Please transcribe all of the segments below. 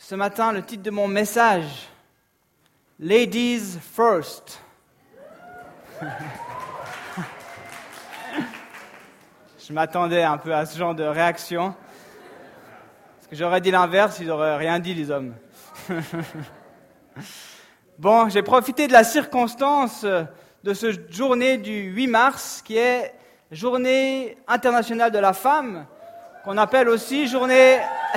Ce matin, le titre de mon message, Ladies First. Je m'attendais un peu à ce genre de réaction. Parce que j'aurais dit l'inverse, ils n'auraient rien dit, les hommes. Bon, j'ai profité de la circonstance de cette journée du 8 mars, qui est Journée internationale de la femme, qu'on appelle aussi journée...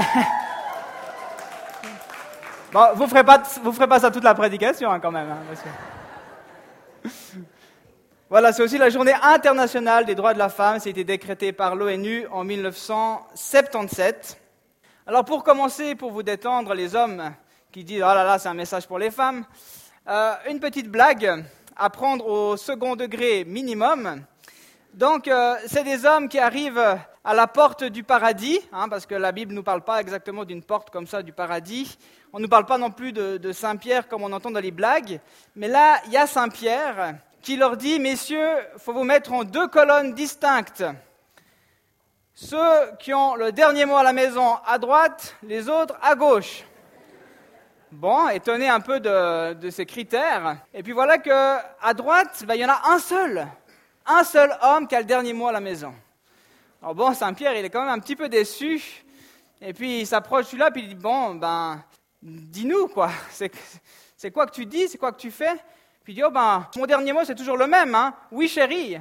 Bon, vous ferez pas ça toute la prédication, quand même. Parce que... Voilà, c'est aussi la journée internationale des droits de la femme. Ça a été décrété par l'ONU en 1977. Alors, pour commencer, pour vous détendre, les hommes qui disent « Oh là là, c'est un message pour les femmes », une petite blague à prendre au second degré minimum. Donc, c'est des hommes qui arrivent à la porte du paradis, parce que la Bible ne nous parle pas exactement d'une porte comme ça du paradis. On ne nous parle pas non plus de Saint-Pierre comme on entend dans les blagues. Mais là, il y a Saint-Pierre qui leur dit « Messieurs, il faut vous mettre en deux colonnes distinctes. Ceux qui ont le dernier mot à la maison à droite, les autres à gauche. » Bon, étonné un peu de ces critères. Et puis voilà qu'à droite, il y en a un seul homme qui a le dernier mot à la maison. Alors bon, Saint-Pierre, il est quand même un petit peu déçu. Et puis il s'approche celui-là, puis il dit, bon, dis-nous quoi, c'est quoi que tu dis, c'est quoi que tu fais? Puis il dit, mon dernier mot c'est toujours le même, oui chérie.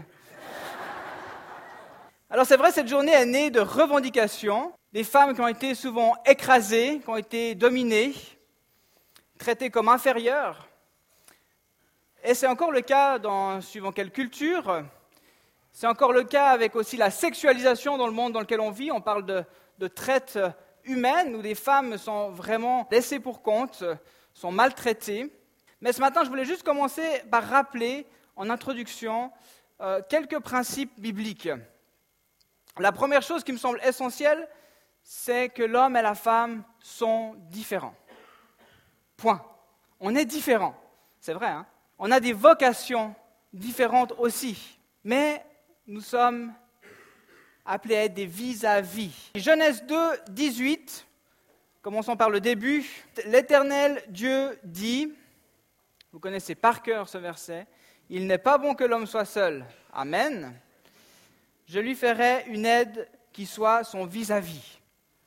Alors c'est vrai, cette journée est née de revendications, des femmes qui ont été souvent écrasées, qui ont été dominées, traitées comme inférieures. Et c'est encore le cas suivant quelle culture. C'est encore le cas avec aussi la sexualisation dans le monde dans lequel on vit. On parle de traite humaine où des femmes sont vraiment laissées pour compte, sont maltraitées. Mais ce matin, je voulais juste commencer par rappeler en introduction quelques principes bibliques. La première chose qui me semble essentielle, c'est que l'homme et la femme sont différents. Point. On est différents. C'est vrai, On a des vocations différentes aussi. Mais nous sommes appelés à être des vis-à-vis. Genèse 2, 18, commençons par le début. L'Éternel Dieu dit, vous connaissez par cœur ce verset, « Il n'est pas bon que l'homme soit seul. Amen. Je lui ferai une aide qui soit son vis-à-vis. » D'accord ?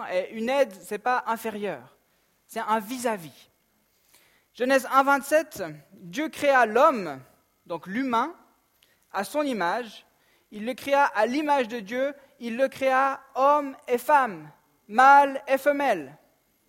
Et une aide, ce n'est pas inférieur, c'est un vis-à-vis. Genèse 1, 27, Dieu créa l'homme, donc l'humain, à son image. Il le créa à l'image de Dieu, il le créa homme et femme, mâle et femelle. D'accord ?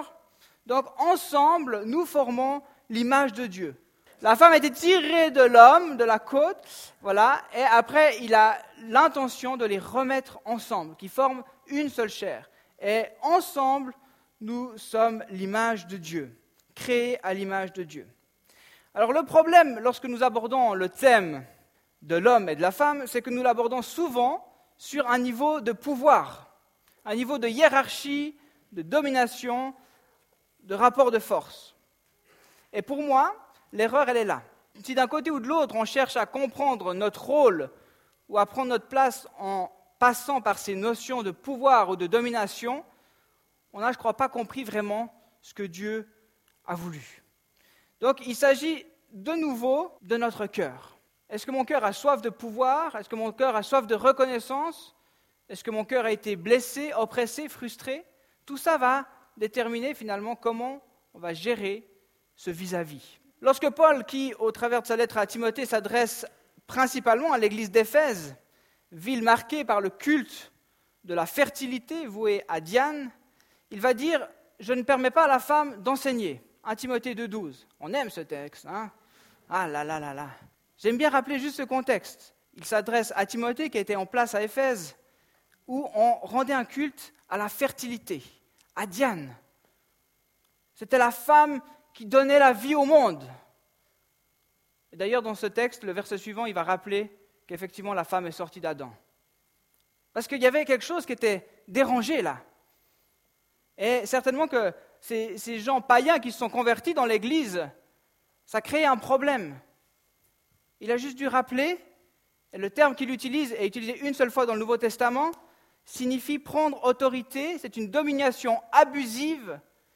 Donc ensemble, nous formons l'image de Dieu. La femme a été tirée de l'homme, de la côte, voilà, et après il a l'intention de les remettre ensemble, qui forment une seule chair. Et ensemble, nous sommes l'image de Dieu, créés à l'image de Dieu. Alors le problème, lorsque nous abordons le thème de l'homme et de la femme, c'est que nous l'abordons souvent sur un niveau de pouvoir, un niveau de hiérarchie, de domination, de rapport de force. Et pour moi, l'erreur, elle est là. Si d'un côté ou de l'autre, on cherche à comprendre notre rôle ou à prendre notre place en passant par ces notions de pouvoir ou de domination, on n'a, je ne crois pas, compris vraiment ce que Dieu a voulu. Donc, il s'agit de nouveau de notre cœur. Est-ce que mon cœur a soif de pouvoir? Est-ce que mon cœur a soif de reconnaissance? Est-ce que mon cœur a été blessé, oppressé, frustré? Tout ça va déterminer finalement comment on va gérer ce vis-à-vis. Lorsque Paul, qui au travers de sa lettre à Timothée s'adresse principalement à l'église d'Éphèse, ville marquée par le culte de la fertilité vouée à Diane, il va dire « Je ne permets pas à la femme d'enseigner ». 1 Timothée 2,12. On aime ce texte, Ah là là là là. J'aime bien rappeler juste ce contexte. Il s'adresse à Timothée qui était en place à Éphèse, où on rendait un culte à la fertilité, à Diane. C'était la femme qui donnait la vie au monde. Et d'ailleurs, dans ce texte, le verset suivant, il va rappeler qu'effectivement la femme est sortie d'Adam. Parce qu'il y avait quelque chose qui était dérangé là. Et certainement que ces gens païens qui se sont convertis dans l'Église, ça créait un problème. Il a juste dû rappeler, et le terme qu'il utilise est utilisé une seule fois dans le Nouveau Testament, signifie prendre autorité, c'est une domination abusive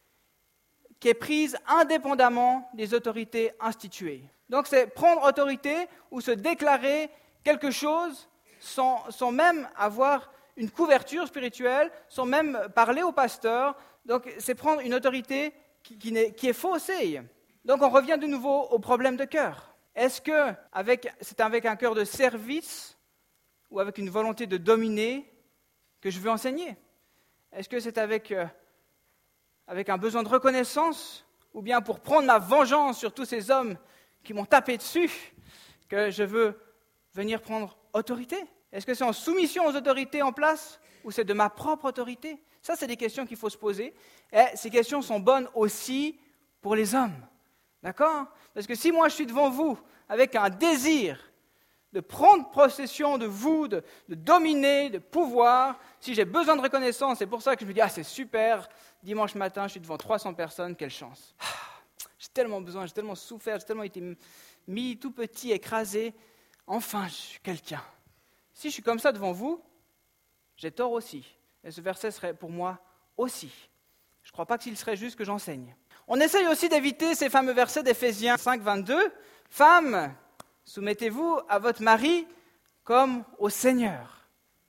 qui est prise indépendamment des autorités instituées. Donc c'est prendre autorité ou se déclarer quelque chose sans même avoir une couverture spirituelle, sans même parler au pasteur. Donc c'est prendre une autorité qui est faussée. Donc on revient de nouveau au problème de cœur. Est-ce que c'est avec un cœur de service ou avec une volonté de dominer que je veux enseigner? Est-ce que c'est avec un besoin de reconnaissance ou bien pour prendre ma vengeance sur tous ces hommes qui m'ont tapé dessus que je veux venir prendre autorité? Est-ce que c'est en soumission aux autorités en place ou c'est de ma propre autorité? Ça, c'est des questions qu'il faut se poser. Et ces questions sont bonnes aussi pour les hommes. D'accord? Parce que si moi je suis devant vous avec un désir de prendre possession de vous, de dominer, de pouvoir, si j'ai besoin de reconnaissance, c'est pour ça que je me dis « Ah, c'est super, dimanche matin, je suis devant 300 personnes, quelle chance. J'ai tellement besoin, j'ai tellement souffert, j'ai tellement été mis tout petit, écrasé. Enfin, je suis quelqu'un. » Si je suis comme ça devant vous, j'ai tort aussi. Et ce verset serait pour moi aussi. Je ne crois pas qu'il serait juste que j'enseigne. On essaye aussi d'éviter ces fameux versets d'Éphésiens 5, 22. « Femmes, soumettez-vous à votre mari comme au Seigneur. »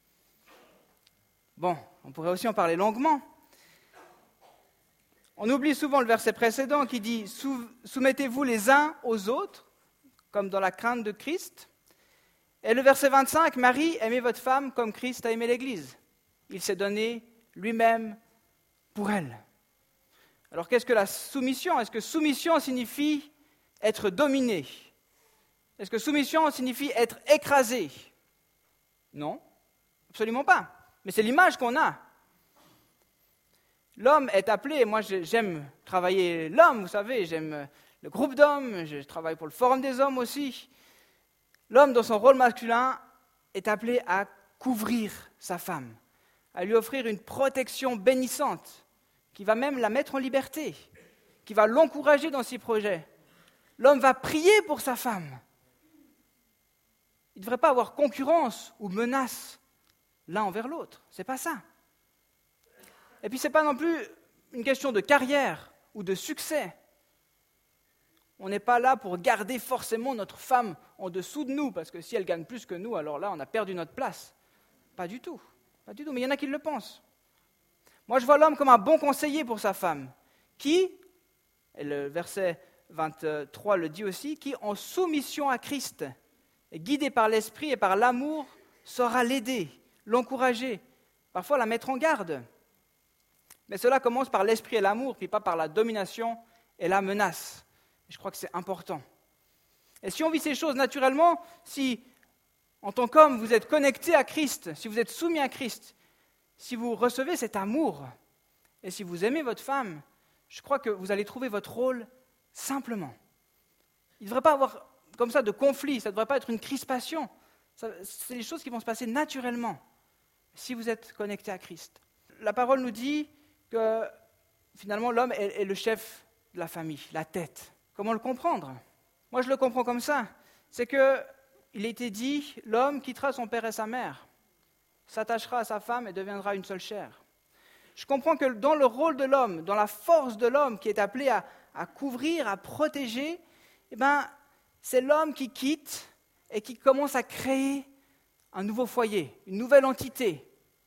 Bon, on pourrait aussi en parler longuement. On oublie souvent le verset précédent qui dit « Soumettez-vous les uns aux autres, comme dans la crainte de Christ. » Et le verset 25 « Marie, aimez votre femme comme Christ a aimé l'Église. Il s'est donné lui-même pour elle. » Alors qu'est-ce que la soumission? Est-ce que soumission signifie être dominé? Est-ce que soumission signifie être écrasé? Non, absolument pas. Mais c'est l'image qu'on a. L'homme est appelé, moi j'aime travailler l'homme, vous savez, j'aime le groupe d'hommes, je travaille pour le Forum des hommes aussi. L'homme, dans son rôle masculin, est appelé à couvrir sa femme, à lui offrir une protection bénissante, qui va même la mettre en liberté, qui va l'encourager dans ses projets. L'homme va prier pour sa femme. Il ne devrait pas avoir concurrence ou menace l'un envers l'autre. Ce n'est pas ça. Et puis ce n'est pas non plus une question de carrière ou de succès. On n'est pas là pour garder forcément notre femme en dessous de nous, parce que si elle gagne plus que nous, alors là, on a perdu notre place. Pas du tout. Pas du tout, mais il y en a qui le pensent. Moi, je vois l'homme comme un bon conseiller pour sa femme, qui, et le verset 23 le dit aussi, qui, en soumission à Christ, guidé par l'esprit et par l'amour, saura l'aider, l'encourager, parfois la mettre en garde. Mais cela commence par l'esprit et l'amour, puis pas par la domination et la menace. Et je crois que c'est important. Et si on vit ces choses naturellement, si en tant qu'homme vous êtes connecté à Christ, si vous êtes soumis à Christ, si vous recevez cet amour, et si vous aimez votre femme, je crois que vous allez trouver votre rôle simplement. Il ne devrait pas avoir comme ça de conflit, ça ne devrait pas être une crispation. C'est des choses qui vont se passer naturellement si vous êtes connecté à Christ. La parole nous dit que finalement l'homme est le chef de la famille, la tête. Comment le comprendre? Moi je le comprends comme ça. C'est qu'il a été dit, l'homme quittera son père et sa mère, s'attachera à sa femme et deviendra une seule chair. Je comprends que dans le rôle de l'homme, dans la force de l'homme qui est appelé à couvrir, à protéger, c'est l'homme qui quitte et qui commence à créer un nouveau foyer, une nouvelle entité.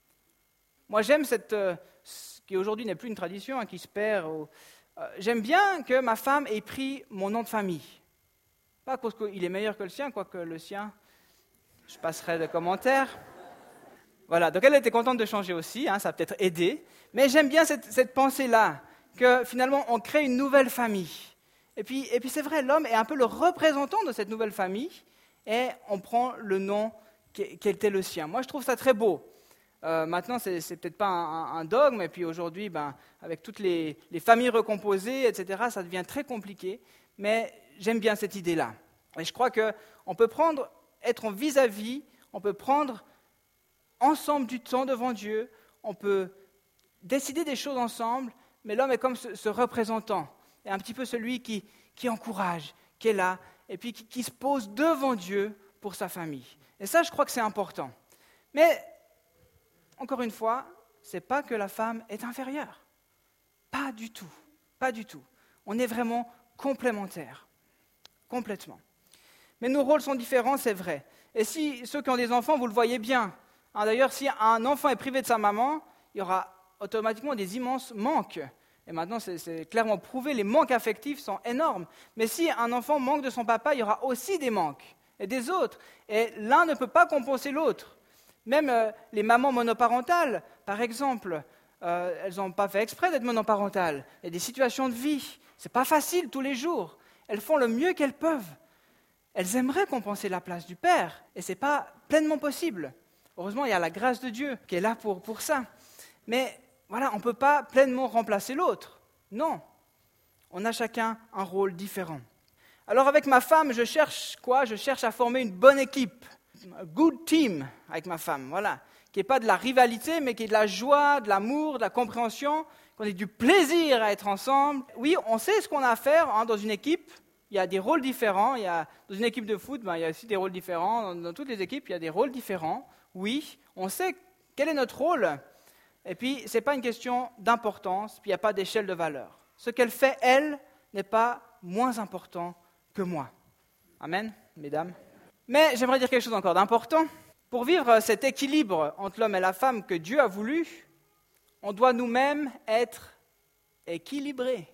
Moi, j'aime ce qui aujourd'hui n'est plus une tradition, qui se perd. J'aime bien que ma femme ait pris mon nom de famille. Pas parce qu'il est meilleur que le sien, quoique le sien, je passerai des commentaires. Voilà, donc elle était contente de changer aussi, ça a peut-être aidé. Mais j'aime bien cette pensée-là, que finalement on crée une nouvelle famille. Et puis c'est vrai, l'homme est un peu le représentant de cette nouvelle famille, et on prend le nom qui était le sien. Moi je trouve ça très beau. Maintenant c'est peut-être pas un dogme, et puis aujourd'hui, avec toutes les familles recomposées, etc., ça devient très compliqué, mais j'aime bien cette idée-là. Et je crois qu'on peut être en vis-à-vis, on peut prendre ensemble du temps devant Dieu, on peut décider des choses ensemble, mais l'homme est comme ce représentant, et un petit peu celui qui encourage, qui est là, et puis qui se pose devant Dieu pour sa famille. Et ça, je crois que c'est important. Mais, encore une fois, ce n'est pas que la femme est inférieure. Pas du tout, pas du tout. On est vraiment complémentaires, complètement. Mais nos rôles sont différents, c'est vrai. Et si ceux qui ont des enfants, vous le voyez bien. D'ailleurs, si un enfant est privé de sa maman, il y aura automatiquement des immenses manques. Et maintenant, c'est clairement prouvé, les manques affectifs sont énormes. Mais si un enfant manque de son papa, il y aura aussi des manques, et des autres. Et l'un ne peut pas compenser l'autre. Même les mamans monoparentales, par exemple, elles n'ont pas fait exprès d'être monoparentales. Il y a des situations de vie, ce n'est pas facile tous les jours. Elles font le mieux qu'elles peuvent. Elles aimeraient compenser la place du père, et ce n'est pas pleinement possible. Heureusement, il y a la grâce de Dieu qui est là pour ça. Mais voilà, on ne peut pas pleinement remplacer l'autre. Non, on a chacun un rôle différent. Alors avec ma femme, je cherche quoi ? Je cherche à former une bonne équipe, un good team avec ma femme, voilà, qui n'est pas de la rivalité, mais qui est de la joie, de l'amour, de la compréhension, qu'on ait du plaisir à être ensemble. Oui, on sait ce qu'on a à faire dans une équipe. Il y a des rôles différents. Dans une équipe de foot, il y a aussi des rôles différents. Dans toutes les équipes, il y a des rôles différents. Oui, on sait quel est notre rôle. Et puis, ce n'est pas une question d'importance, puis il n'y a pas d'échelle de valeur. Ce qu'elle fait, elle, n'est pas moins important que moi. Amen, mesdames. Mais j'aimerais dire quelque chose encore d'important. Pour vivre cet équilibre entre l'homme et la femme que Dieu a voulu, on doit nous-mêmes être équilibrés.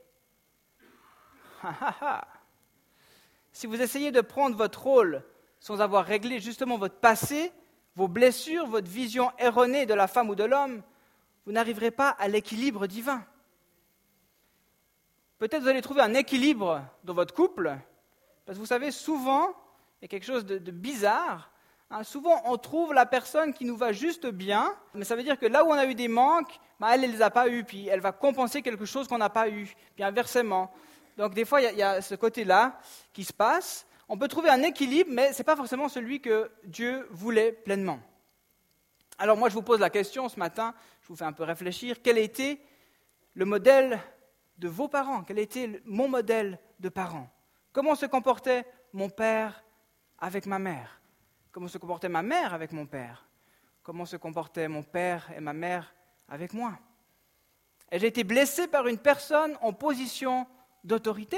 Si vous essayez de prendre votre rôle sans avoir réglé justement votre passé, vos blessures, votre vision erronée de la femme ou de l'homme, vous n'arriverez pas à l'équilibre divin. Peut-être vous allez trouver un équilibre dans votre couple, parce que vous savez, souvent, il y a quelque chose de bizarre. Souvent, on trouve la personne qui nous va juste bien, mais ça veut dire que là où on a eu des manques, elle ne les a pas eus, puis elle va compenser quelque chose qu'on n'a pas eu, puis inversement. Donc des fois, il y a ce côté-là qui se passe. On peut trouver un équilibre, mais ce n'est pas forcément celui que Dieu voulait pleinement. Alors moi, je vous pose la question ce matin, je vous fais un peu réfléchir. Quel était le modèle de vos parents ? Quel était mon modèle de parents ? Comment se comportait mon père avec ma mère ? Comment se comportait ma mère avec mon père ? Comment se comportaient mon père et ma mère avec moi ? Ai-je été blessé par une personne en position d'autorité ?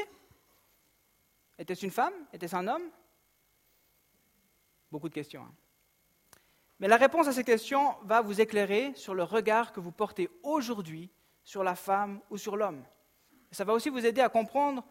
Était-ce une femme ? Était-ce un homme ? Beaucoup de questions. Mais la réponse à ces questions va vous éclairer sur le regard que vous portez aujourd'hui sur la femme ou sur l'homme. Et ça va aussi vous aider à comprendre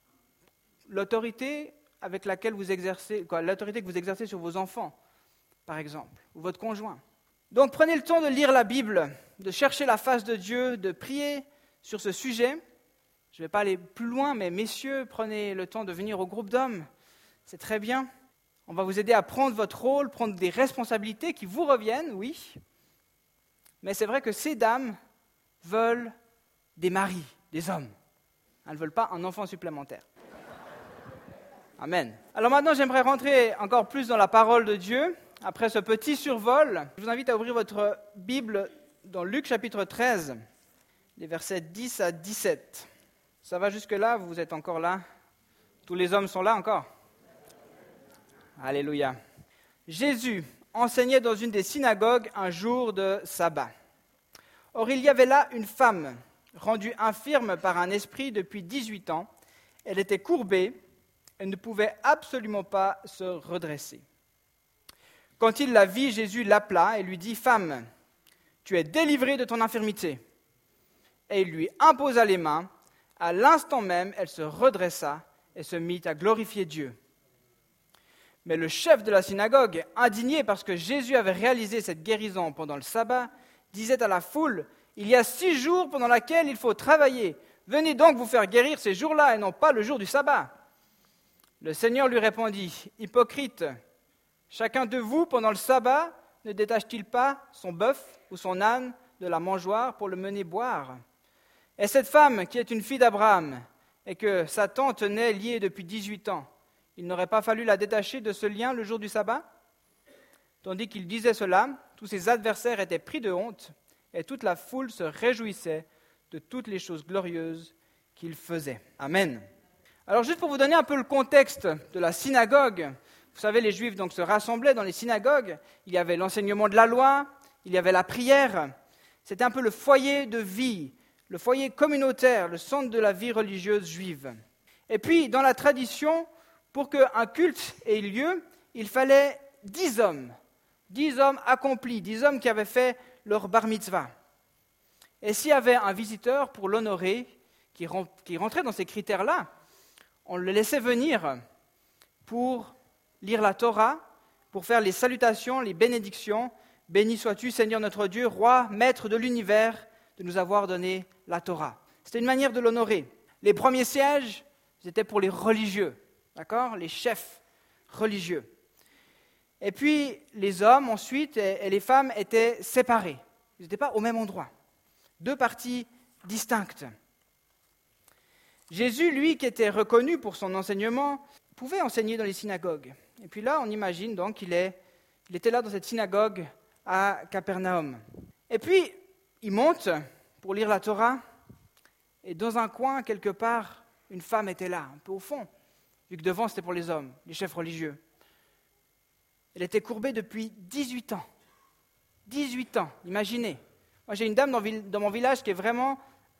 l'autorité avec laquelle vous exercez, l'autorité que vous exercez sur vos enfants, par exemple, ou votre conjoint. Donc prenez le temps de lire la Bible, de chercher la face de Dieu, de prier sur ce sujet. Je ne vais pas aller plus loin, mais messieurs, prenez le temps de venir au groupe d'hommes. C'est très bien. On va vous aider à prendre votre rôle, prendre des responsabilités qui vous reviennent, oui. Mais c'est vrai que ces dames veulent des maris, des hommes. Elles ne veulent pas un enfant supplémentaire. Amen. Alors maintenant, j'aimerais rentrer encore plus dans la parole de Dieu. Après ce petit survol, je vous invite à ouvrir votre Bible dans Luc chapitre 13, les versets 10 à 17. Ça va jusque-là? Vous êtes encore là? Tous les hommes sont là encore? Alléluia. Jésus enseignait dans une des synagogues un jour de sabbat. Or, il y avait là une femme, rendue infirme par un esprit depuis 18 ans. Elle était courbée et ne pouvait absolument pas se redresser. Quand il la vit, Jésus l'appela et lui dit « Femme, tu es délivrée de ton infirmité. » Et il lui imposa les mains. À l'instant même, elle se redressa et se mit à glorifier Dieu. Mais le chef de la synagogue, indigné parce que Jésus avait réalisé cette guérison pendant le sabbat, disait à la foule, « Il y a 6 jours pendant lesquels il faut travailler. Venez donc vous faire guérir ces jours-là et non pas le jour du sabbat. » Le Seigneur lui répondit, « Hypocrite, chacun de vous, pendant le sabbat, ne détache-t-il pas son bœuf ou son âne de la mangeoire pour le mener boire ? Et cette femme qui est une fille d'Abraham et que Satan tenait liée depuis 18 ans, il n'aurait pas fallu la détacher de ce lien le jour du sabbat ? » Tandis qu'il disait cela, tous ses adversaires étaient pris de honte et toute la foule se réjouissait de toutes les choses glorieuses qu'il faisait. Amen. Alors juste pour vous donner un peu le contexte de la synagogue, vous savez, les Juifs donc se rassemblaient dans les synagogues, il y avait l'enseignement de la loi, il y avait la prière, c'était un peu le foyer de vie, le foyer communautaire, le centre de la vie religieuse juive. Et puis, dans la tradition, pour qu'un culte ait lieu, il fallait 10 hommes accomplis, 10 hommes qui avaient fait leur bar mitzvah. Et s'il y avait un visiteur pour l'honorer, qui rentrait dans ces critères-là, on le laissait venir pour lire la Torah, pour faire les salutations, les bénédictions. Béni sois-tu, Seigneur notre Dieu, roi, maître de l'univers, de nous avoir donné la Torah. C'était une manière de l'honorer. Les premiers sièges, c'était pour les religieux, d'accord ? Les chefs religieux. Et puis, les hommes, ensuite, et les femmes étaient séparés. Ils n'étaient pas au même endroit. 2 parties distinctes. Jésus, lui, qui était reconnu pour son enseignement, pouvait enseigner dans les synagogues. Et puis là, on imagine donc qu'il était là dans cette synagogue à Capernaum. Et puis, il monte pour lire la Torah, et dans un coin, quelque part, une femme était là, un peu au fond, vu que devant, c'était pour les hommes, les chefs religieux. Elle était courbée depuis 18 ans. 18 ans, imaginez. Moi, j'ai une dame dans mon village qui est vraiment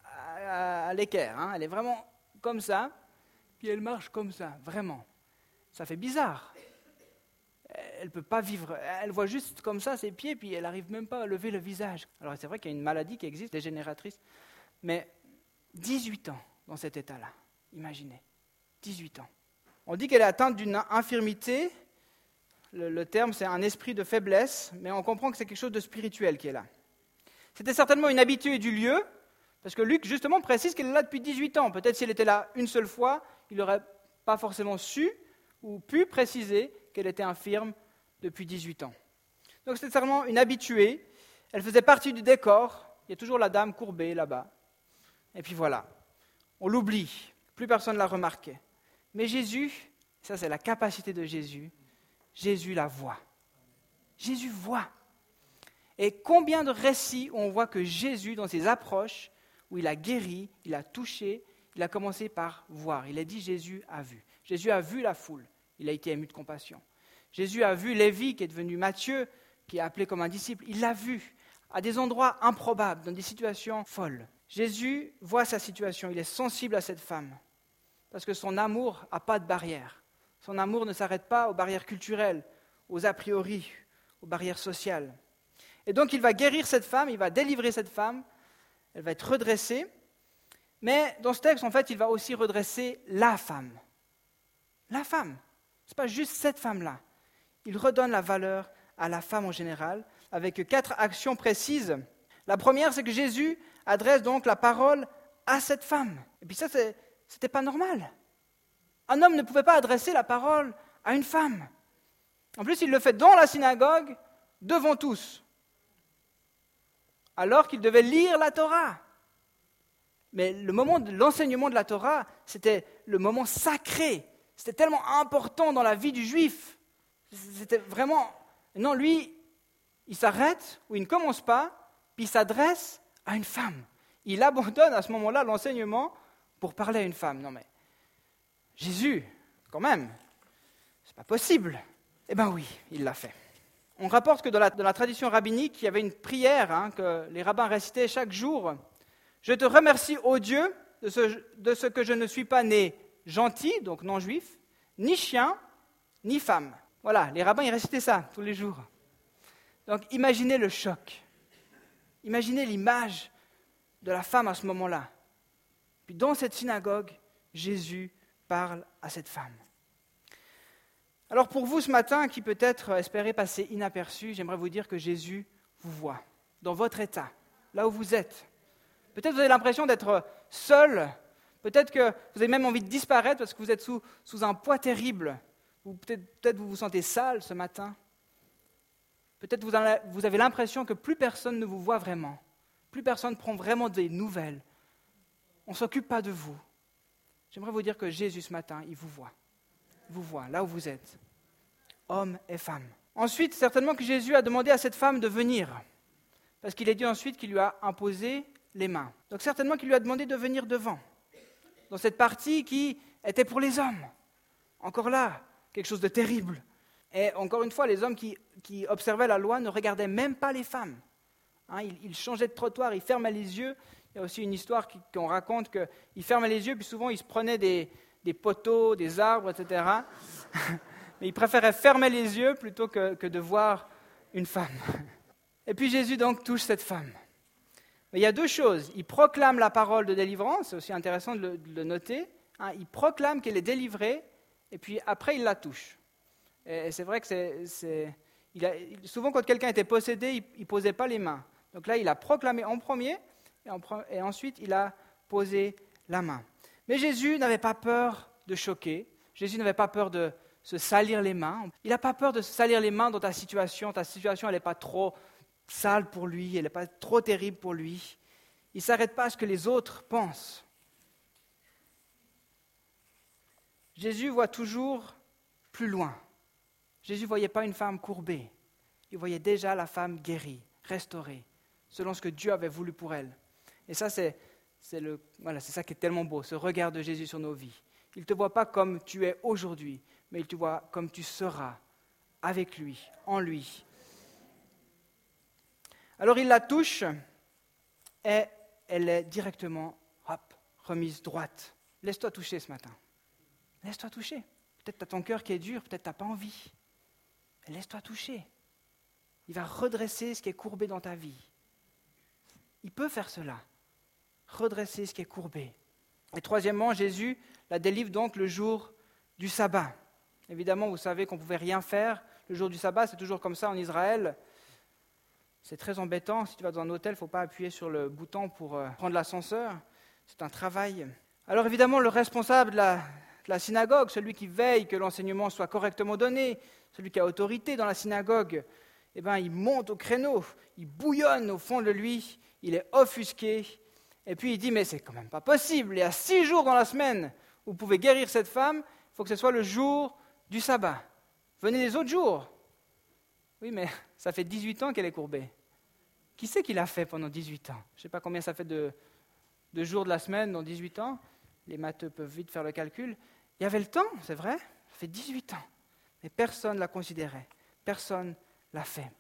à l'équerre. Hein. Elle est vraiment comme ça, puis elle marche comme ça, vraiment. Ça fait bizarre. Elle ne peut pas vivre. Elle voit juste comme ça ses pieds, puis elle n'arrive même pas à lever le visage. Alors, c'est vrai qu'il y a une maladie qui existe, dégénératrice, mais 18 ans dans cet état-là. Imaginez. 18 ans. On dit qu'elle est atteinte d'une infirmité. Le terme, c'est un esprit de faiblesse, mais on comprend que c'est quelque chose de spirituel qui est là. C'était certainement une habituée du lieu, parce que Luc, justement, précise qu'elle est là depuis 18 ans. Peut-être si elle était là une seule fois, il n'aurait pas forcément su ou pu préciser qu'elle était infirme depuis 18 ans. Donc c'était certainement une habituée. Elle faisait partie du décor. Il y a toujours la dame courbée là-bas. Et puis voilà, on l'oublie. Plus personne ne l'a remarqué. Mais Jésus, ça c'est la capacité de Jésus, Jésus la voit. Jésus voit. Et combien de récits où on voit que Jésus, dans ses approches, où il a guéri, il a touché, il a commencé par voir. Il a dit Jésus a vu. Jésus a vu la foule. Il a été ému de compassion. Jésus a vu Lévi, qui est devenu Matthieu, qui est appelé comme un disciple. Il l'a vu à des endroits improbables, dans des situations folles. Jésus voit sa situation. Il est sensible à cette femme. Parce que son amour n'a pas de barrière. Son amour ne s'arrête pas aux barrières culturelles, aux a priori, aux barrières sociales. Et donc il va guérir cette femme, il va délivrer cette femme, elle va être redressée. Mais dans ce texte, en fait, il va aussi redresser la femme. La femme. Ce n'est pas juste cette femme-là. Il redonne la valeur à la femme en général, avec 4 actions précises. La première, c'est que Jésus adresse donc la parole à cette femme. Et puis ça, c'était pas normal. Un homme ne pouvait pas adresser la parole à une femme. En plus, il le fait dans la synagogue, devant tous, alors qu'il devait lire la Torah. Mais le moment de l'enseignement de la Torah, c'était le moment sacré. C'était tellement important dans la vie du juif. C'était vraiment... Non, lui, il s'arrête, ou il ne commence pas, puis il s'adresse à une femme. Il abandonne à ce moment-là l'enseignement pour parler à une femme. Non mais, Jésus, quand même, c'est pas possible. Eh bien oui, il l'a fait. On rapporte que dans la tradition rabbinique, il y avait une prière que les rabbins récitaient chaque jour. « Je te remercie, ô Dieu, de ce que je ne suis pas né gentil, donc non juif, ni chien, ni femme. » Voilà, les rabbins, ils récitaient ça tous les jours. Donc imaginez le choc. Imaginez l'image de la femme à ce moment-là. Puis dans cette synagogue, Jésus parle à cette femme. Alors pour vous ce matin, qui peut-être espérez passer inaperçu, j'aimerais vous dire que Jésus vous voit, dans votre état, là où vous êtes. Peut-être vous avez l'impression d'être seul, peut-être que vous avez même envie de disparaître parce que vous êtes sous un poids terrible. Ou peut-être vous vous sentez sale ce matin. Peut-être vous avez l'impression que plus personne ne vous voit vraiment. Plus personne ne prend vraiment des nouvelles. On ne s'occupe pas de vous. J'aimerais vous dire que Jésus ce matin, il vous voit. Il vous voit là où vous êtes. Hommes et femmes. Ensuite, certainement que Jésus a demandé à cette femme de venir. Parce qu'il est dit ensuite qu'il lui a imposé les mains. Donc certainement qu'il lui a demandé de venir devant. Dans cette partie qui était pour les hommes. Encore là, quelque chose de terrible. Et encore une fois, les hommes qui observaient la loi ne regardaient même pas les femmes. Ils changeaient de trottoir, ils fermaient les yeux, Il y a aussi une histoire qu'on raconte qu'il fermait les yeux, puis souvent il se prenait des poteaux, des arbres, etc. Mais il préférait fermer les yeux plutôt que de voir une femme. Et puis Jésus donc touche cette femme. Mais il y a deux choses. Il proclame la parole de délivrance, c'est aussi intéressant de le noter. Hein, il proclame qu'elle est délivrée, et puis après il la touche. Et c'est vrai que souvent quand quelqu'un était possédé, il ne posait pas les mains. Donc là, il a proclamé en premier, et ensuite il a posé la main. Mais Jésus n'avait pas peur de choquer. Jésus n'avait pas peur de se salir les mains. Il n'a pas peur de se salir les mains dans ta situation. Ta situation, elle n'est pas trop sale pour lui, elle n'est pas trop terrible pour lui. Il ne s'arrête pas à ce que les autres pensent. Jésus voit toujours plus loin. Jésus ne voyait pas une femme courbée. Il voyait déjà la femme guérie, restaurée, selon ce que Dieu avait voulu pour elle. Et ça, c'est ça qui est tellement beau, ce regard de Jésus sur nos vies. Il ne te voit pas comme tu es aujourd'hui, mais il te voit comme tu seras, avec lui, en lui. Alors il la touche, et elle est directement, remise droite. Laisse-toi toucher ce matin. Laisse-toi toucher. Peut-être tu as ton cœur qui est dur, peut-être tu n'as pas envie. Mais laisse-toi toucher. Il va redresser ce qui est courbé dans ta vie. Il peut faire cela. Redresser ce qui est courbé. Et troisièmement, Jésus la délivre donc le jour du sabbat. Évidemment, vous savez qu'on ne pouvait rien faire. Le jour du sabbat, c'est toujours comme ça en Israël. C'est très embêtant. Si tu vas dans un hôtel, il ne faut pas appuyer sur le bouton pour prendre l'ascenseur. C'est un travail. Alors évidemment, le responsable de la synagogue, celui qui veille que l'enseignement soit correctement donné, celui qui a autorité dans la synagogue, il monte au créneau, il bouillonne au fond de lui, il est offusqué, et puis il dit « mais c'est quand même pas possible, il y a 6 jours dans la semaine où vous pouvez guérir cette femme, il faut que ce soit le jour du sabbat. Venez les autres jours. » Oui, mais ça fait 18 ans qu'elle est courbée. Qui c'est qui l'a fait pendant 18 ans? Je ne sais pas combien ça fait de jours de la semaine dans 18 ans. Les matheux peuvent vite faire le calcul. Il y avait le temps, c'est vrai, ça fait 18 ans. Mais personne ne l'a considéré, personne ne l'a fait.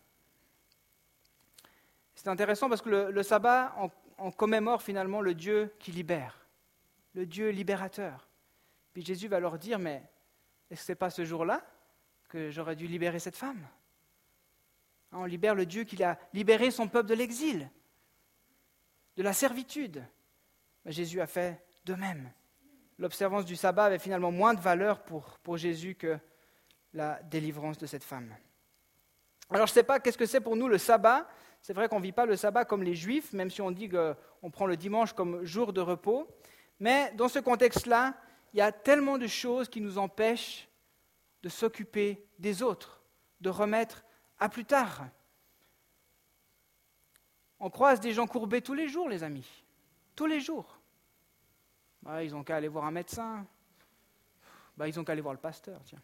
C'est intéressant parce que le sabbat, on commémore finalement le Dieu qui libère, le Dieu libérateur. Puis Jésus va leur dire, mais est-ce que ce n'est pas ce jour-là que j'aurais dû libérer cette femme? On libère le Dieu qui a libéré son peuple de l'exil, de la servitude. Mais Jésus a fait de même. L'observance du sabbat avait finalement moins de valeur pour Jésus que la délivrance de cette femme. Alors je ne sais pas qu'est-ce que c'est pour nous le sabbat. C'est vrai qu'on ne vit pas le sabbat comme les Juifs, même si on dit qu'on prend le dimanche comme jour de repos. Mais dans ce contexte-là, il y a tellement de choses qui nous empêchent de s'occuper des autres, de remettre à plus tard. On croise des gens courbés tous les jours, les amis. Tous les jours. Ils n'ont qu'à aller voir un médecin. Ils n'ont qu'à aller voir le pasteur, tiens.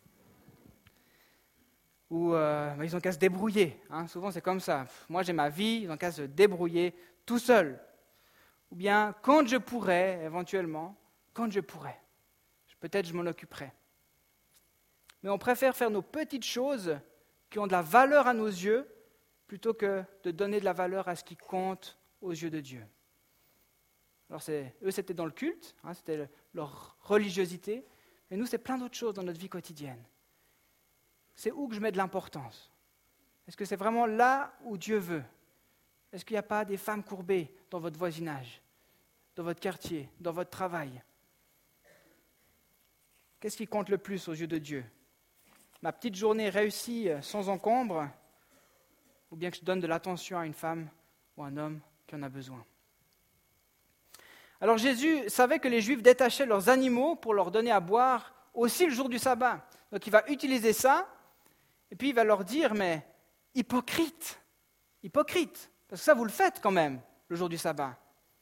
Ou ils n'ont qu'à se débrouiller. Souvent, c'est comme ça. Moi, j'ai ma vie, ils n'ont qu'à se débrouiller tout seuls. Ou bien, quand je pourrais, éventuellement, quand je pourrais, peut-être je m'en occuperai. Mais on préfère faire nos petites choses qui ont de la valeur à nos yeux, plutôt que de donner de la valeur à ce qui compte aux yeux de Dieu. Alors eux, c'était dans le culte, c'était leur religiosité, mais nous, c'est plein d'autres choses dans notre vie quotidienne. C'est où que je mets de l'importance? Est-ce que c'est vraiment là où Dieu veut? Est-ce qu'il n'y a pas des femmes courbées dans votre voisinage, dans votre quartier, dans votre travail? Qu'est-ce qui compte le plus aux yeux de Dieu? Ma petite journée réussie sans encombre, ou bien que je donne de l'attention à une femme ou un homme qui en a besoin? Alors Jésus savait que les Juifs détachaient leurs animaux pour leur donner à boire aussi le jour du sabbat. Donc il va utiliser ça, et puis il va leur dire, mais hypocrite, parce que ça vous le faites quand même, le jour du sabbat.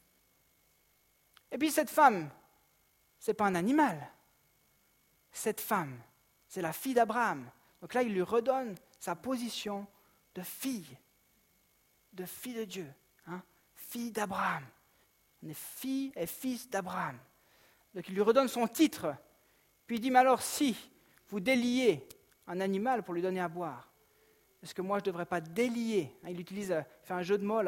Et puis cette femme, ce n'est pas un animal. Cette femme, c'est la fille d'Abraham. Donc là, il lui redonne sa position de fille de Dieu, fille d'Abraham. On est fille et fils d'Abraham. Donc il lui redonne son titre. Puis il dit, mais alors si vous déliez un animal pour lui donner à boire, est-ce que moi je ne devrais pas délier? Il fait un jeu de mots là. Est-ce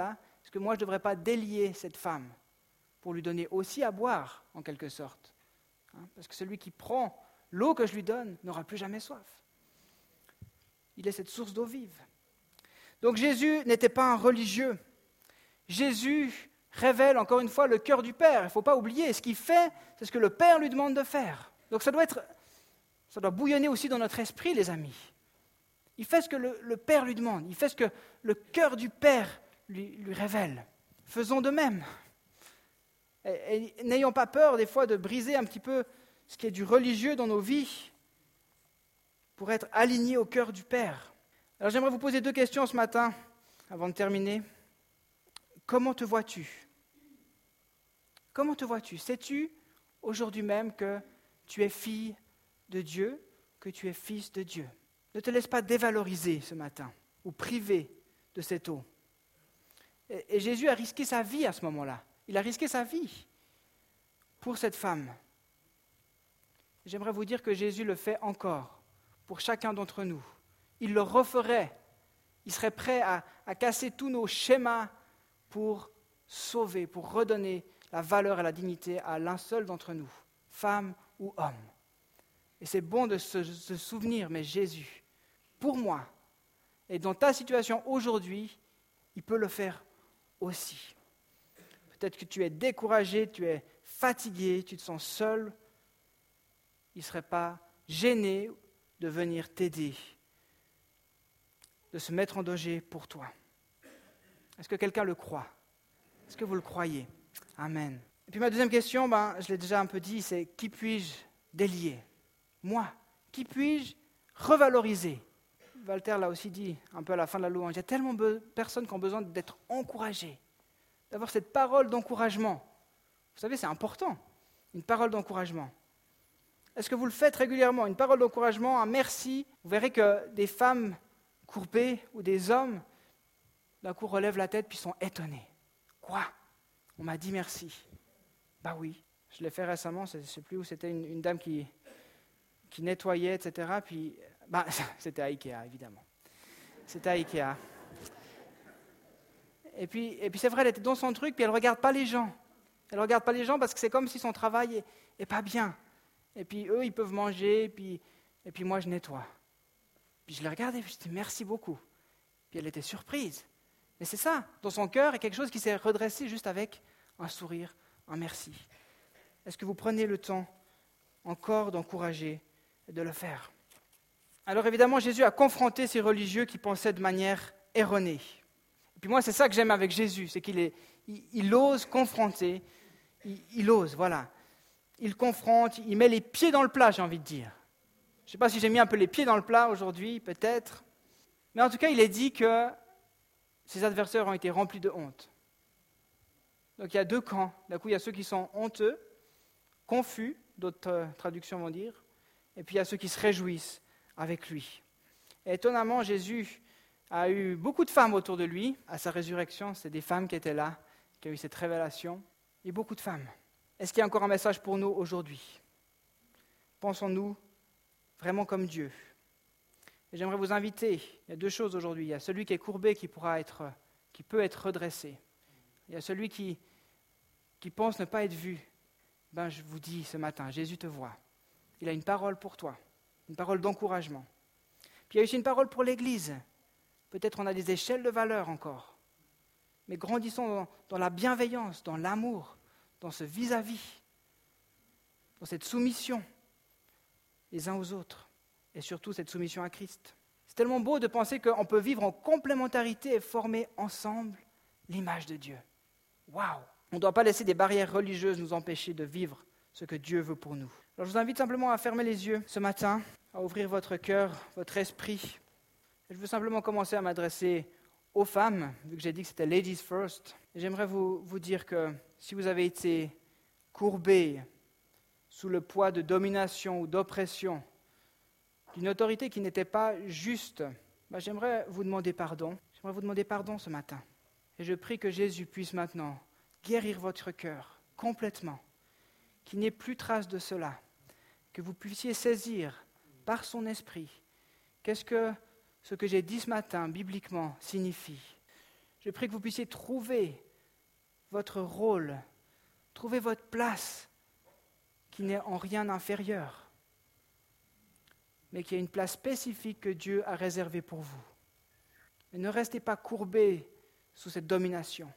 Est-ce que moi, je ne devrais pas délier cette femme pour lui donner aussi à boire, en quelque sorte? Parce que celui qui prend l'eau que je lui donne n'aura plus jamais soif. Il est cette source d'eau vive. Donc Jésus n'était pas un religieux. Jésus révèle encore une fois le cœur du Père. Il ne faut pas oublier, ce qu'il fait, c'est ce que le Père lui demande de faire. Donc ça doit bouillonner aussi dans notre esprit, les amis. Il fait ce que le Père lui demande. Il fait ce que le cœur du Père lui révèle. Faisons de même. Et n'ayons pas peur des fois de briser un petit peu ce qui est du religieux dans nos vies pour être alignés au cœur du Père. Alors j'aimerais vous poser 2 questions ce matin avant de terminer. Comment te vois-tu? Comment te vois-tu? Sais-tu aujourd'hui même que tu es fille de Dieu, que tu es fils de Dieu? Ne te laisse pas dévaloriser ce matin ou priver de cette eau. Et Jésus a risqué sa vie à ce moment-là. Il a risqué sa vie pour cette femme. J'aimerais vous dire que Jésus le fait encore pour chacun d'entre nous. Il le referait. Il serait prêt à casser tous nos schémas pour sauver, pour redonner la valeur et la dignité à l'un seul d'entre nous, femme ou homme. Et c'est bon de se souvenir, mais Jésus, pour moi, et dans ta situation aujourd'hui, il peut le faire aussi. Peut-être que tu es découragé, tu es fatigué, tu te sens seul. Il ne serait pas gêné de venir t'aider, de se mettre en danger pour toi. Est-ce que quelqu'un le croit? Est-ce que vous le croyez? Amen. Et puis ma deuxième question, je l'ai déjà un peu dit, c'est qui puis-je délier? Moi. Qui puis-je revaloriser? Walter l'a aussi dit un peu à la fin de la louange. Il y a tellement de personnes qui ont besoin d'être encouragées, d'avoir cette parole d'encouragement. Vous savez, c'est important, une parole d'encouragement. Est-ce que vous le faites régulièrement? Une parole d'encouragement, un merci. Vous verrez que des femmes courbées ou des hommes, d'un coup, relèvent la tête puis sont étonnés. Quoi? On m'a dit merci. Oui, je l'ai fait récemment, je ne sais plus où, c'était une dame qui nettoyait, etc. Puis, c'était à Ikea, évidemment. C'était à Ikea. Et puis c'est vrai, elle était dans son truc, puis elle ne regarde pas les gens. Elle ne regarde pas les gens parce que c'est comme si son travail n'est pas bien. Et puis eux, ils peuvent manger, et puis moi, je nettoie. Puis je l'ai regardée, et je dis merci beaucoup. Puis elle était surprise. Mais c'est ça, dans son cœur, il y a quelque chose qui s'est redressé juste avec un sourire, un merci. Est-ce que vous prenez le temps encore d'encourager et de le faire? Alors évidemment, Jésus a confronté ces religieux qui pensaient de manière erronée. Et puis moi, c'est ça que j'aime avec Jésus, c'est qu'il ose confronter, il ose, voilà. Il confronte, il met les pieds dans le plat, j'ai envie de dire. Je ne sais pas si j'ai mis un peu les pieds dans le plat aujourd'hui, peut-être. Mais en tout cas, il est dit que ses adversaires ont été remplis de honte. Donc il y a 2 camps. D'un coup, il y a ceux qui sont honteux, confus, d'autres traductions vont dire, et puis il y a ceux qui se réjouissent avec lui. Et étonnamment, Jésus a eu beaucoup de femmes autour de lui. À sa résurrection, c'est des femmes qui étaient là, qui ont eu cette révélation. Et beaucoup de femmes. Est-ce qu'il y a encore un message pour nous aujourd'hui? Pensons-nous vraiment comme Dieu? Et j'aimerais vous inviter, il y a 2 choses aujourd'hui. Il y a celui qui est courbé qui peut être redressé. Il y a celui qui pense ne pas être vu. Je vous dis ce matin, Jésus te voit. Il a une parole pour toi, une parole d'encouragement. Puis il y a aussi une parole pour l'Église. Peut-être on a des échelles de valeur encore. Mais grandissons dans la bienveillance, dans l'amour, dans ce vis-à-vis, dans cette soumission les uns aux autres, et surtout cette soumission à Christ. C'est tellement beau de penser qu'on peut vivre en complémentarité et former ensemble l'image de Dieu. Waouh! On ne doit pas laisser des barrières religieuses nous empêcher de vivre ce que Dieu veut pour nous. Alors je vous invite simplement à fermer les yeux ce matin, à ouvrir votre cœur, votre esprit. Et je veux simplement commencer à m'adresser aux femmes, vu que j'ai dit que c'était Ladies First. Et j'aimerais vous dire que si vous avez été courbés sous le poids de domination ou d'oppression, d'une autorité qui n'était pas juste, j'aimerais vous demander pardon. J'aimerais vous demander pardon ce matin. Et je prie que Jésus puisse maintenant guérir votre cœur complètement, qu'il n'y ait plus trace de cela, que vous puissiez saisir par son esprit qu'est-ce que ce que j'ai dit ce matin bibliquement signifie. Je prie que vous puissiez trouver votre rôle, trouver votre place, qui n'est en rien inférieure, mais qui a une place spécifique que Dieu a réservée pour vous. Et ne restez pas courbés sous cette domination.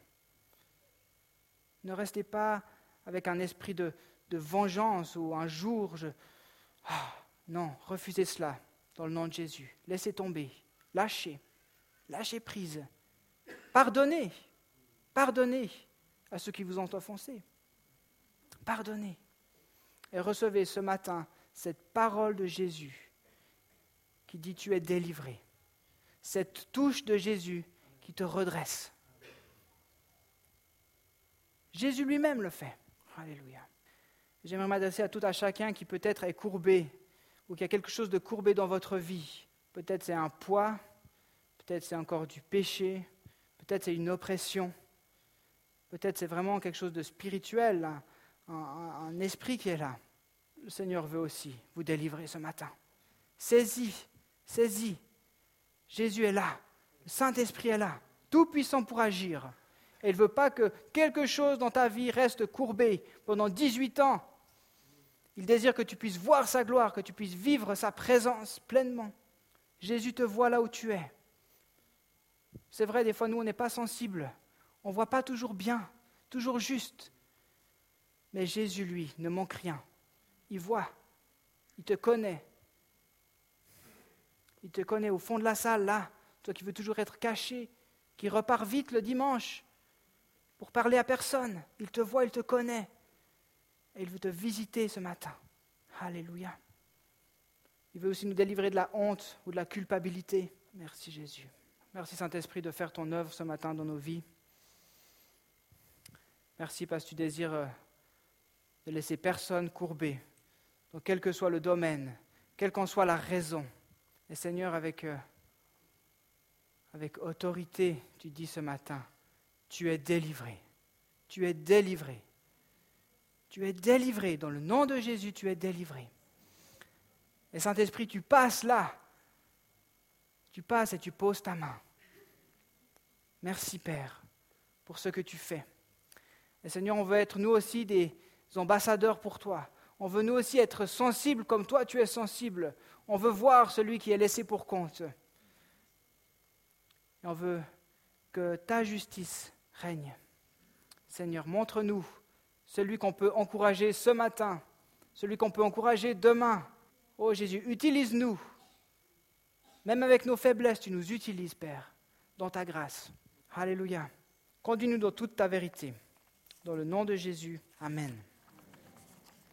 Ne restez pas avec un esprit de vengeance ou un jour, non, refusez cela dans le nom de Jésus. Laissez tomber, lâchez prise. Pardonnez à ceux qui vous ont offensé. Pardonnez. Et recevez ce matin cette parole de Jésus qui dit tu es délivré. Cette touche de Jésus qui te redresse. Jésus lui-même le fait. Alléluia. J'aimerais m'adresser à tout à chacun qui peut-être est courbé ou qui a quelque chose de courbé dans votre vie. Peut-être c'est un poids, peut-être c'est encore du péché, peut-être c'est une oppression, peut-être c'est vraiment quelque chose de spirituel, un esprit qui est là. Le Seigneur veut aussi vous délivrer ce matin. Saisis. Jésus est là, le Saint-Esprit est là, tout puissant pour agir. Et il ne veut pas que quelque chose dans ta vie reste courbé pendant 18 ans. Il désire que tu puisses voir sa gloire, que tu puisses vivre sa présence pleinement. Jésus te voit là où tu es. C'est vrai, des fois, nous, on n'est pas sensibles. On ne voit pas toujours bien, toujours juste. Mais Jésus, lui, ne manque rien. Il voit, il te connaît. Il te connaît au fond de la salle, là, toi qui veux toujours être caché, qui repart vite le dimanche pour parler à personne. Il te voit, il te connaît. Et il veut te visiter ce matin. Alléluia. Il veut aussi nous délivrer de la honte ou de la culpabilité. Merci Jésus. Merci Saint-Esprit de faire ton œuvre ce matin dans nos vies. Merci parce que tu désires de laisser personne courbé, donc quel que soit le domaine, quelle qu'en soit la raison. Et Seigneur, avec autorité, tu dis ce matin, tu es délivré. Tu es délivré. Tu es délivré. Dans le nom de Jésus, tu es délivré. Et Saint-Esprit, tu passes là. Tu passes et tu poses ta main. Merci Père pour ce que tu fais. Et Seigneur, on veut être nous aussi des ambassadeurs pour toi. On veut nous aussi être sensibles comme toi tu es sensible. On veut voir celui qui est laissé pour compte. Et on veut que ta justice règne. Seigneur, montre-nous celui qu'on peut encourager ce matin, celui qu'on peut encourager demain. Oh Jésus, utilise-nous. Même avec nos faiblesses, tu nous utilises, Père, dans ta grâce. Alléluia. Conduis-nous dans toute ta vérité. Dans le nom de Jésus, Amen.